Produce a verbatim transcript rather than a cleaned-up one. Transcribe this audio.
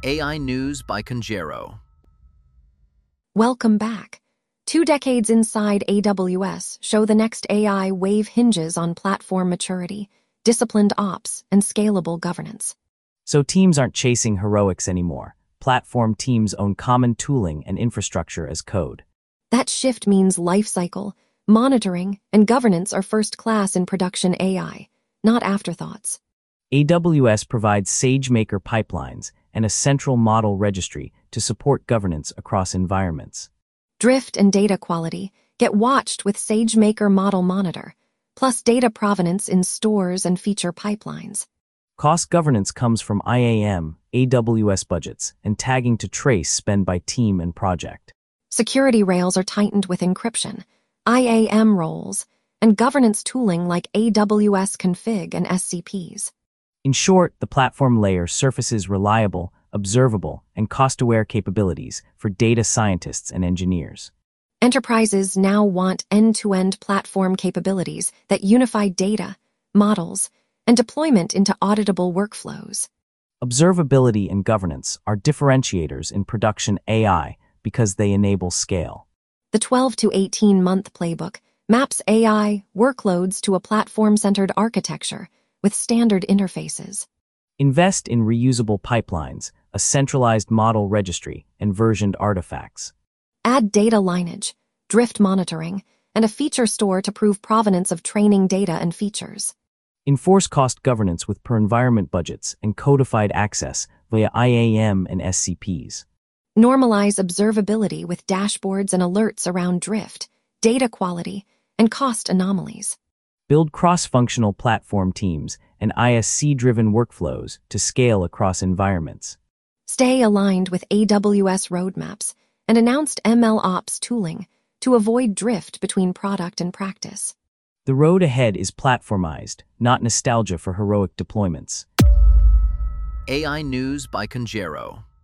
A I News by Conjero. Welcome back. Two decades inside A W S show the next A I wave hinges on platform maturity, disciplined ops, and scalable governance. So teams aren't chasing heroics anymore. Platform teams own common tooling and infrastructure as code. That shift means lifecycle, monitoring, and governance are first class in production A I, not afterthoughts. A W S provides SageMaker pipelines and a central model registry to support governance across environments. Drift and data quality get watched with SageMaker Model Monitor, plus data provenance in stores and feature pipelines. Cost governance comes from I A M, A W S budgets, and tagging to trace spend by team and project. Security rails are tightened with encryption, I A M roles, and governance tooling like A W S Config and S C Ps. In short, the platform layer surfaces reliable, observable, and cost-aware capabilities for data scientists and engineers. Enterprises now want end-to-end platform capabilities that unify data, models, and deployment into auditable workflows. Observability and governance are differentiators in production A I because they enable scale. The twelve to eighteen month playbook maps A I workloads to a platform-centered architecture with standard interfaces. Invest in reusable pipelines, a centralized model registry, and versioned artifacts. Add data lineage, drift monitoring, and a feature store to prove provenance of training data and features. Enforce cost governance with per-environment budgets and codified access via I A M and S C Ps. Normalize observability with dashboards and alerts around drift, data quality, and cost anomalies. Build cross-functional platform teams and I S C-driven workflows to scale across environments. Stay aligned with A W S roadmaps and announced M L Ops tooling to avoid drift between product and practice. The road ahead is platformized, not nostalgia for heroic deployments. A I News by Conjero.